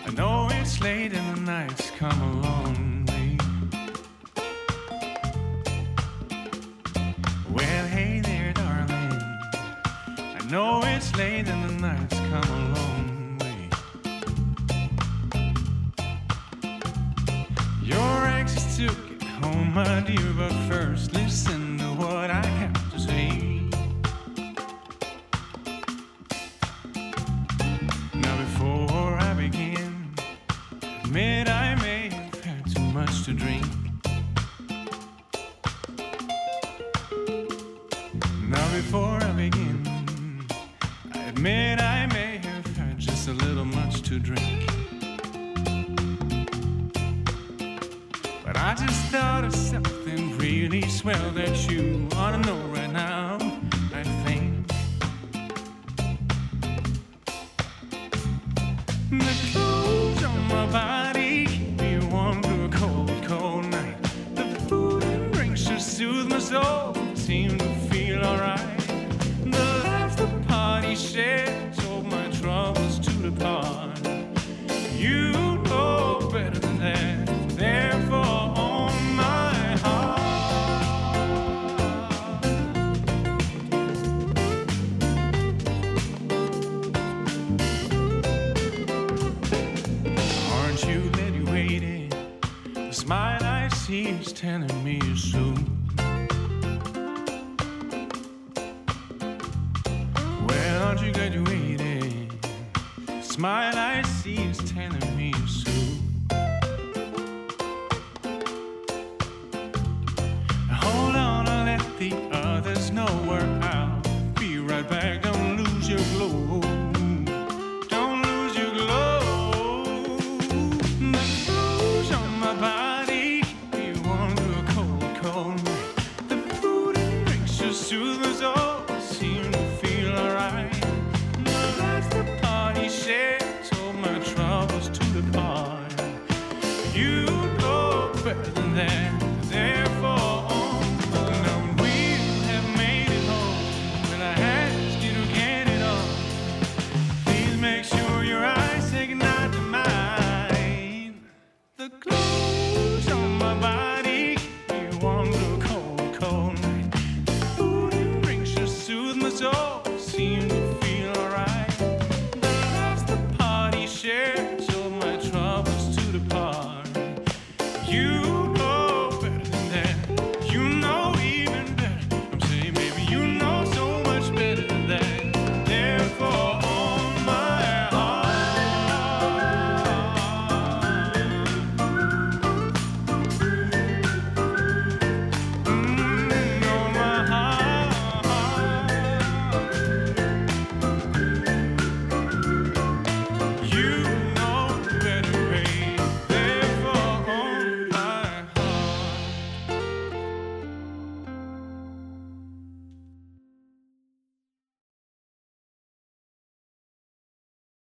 I know it's late and the night's come a long way. Well, hey there, darling. I know it's late and the night's come a long way. You're anxious to get home, my dear, but first listen to what I have to say. Admit I may have had too much to drink. Now before I begin, I admit I may have had just a little much to drink. But I just thought of something really swell that you ought to know right now, I think. The clothes on my body keep me warm through a cold, cold night. The food and drinks just soothe my soul, seem to feel alright. The laughs the party shared told my troubles to depart. You know better than that, therefore on my heart. Aren't you glad you waited? The smile I see is telling me you're so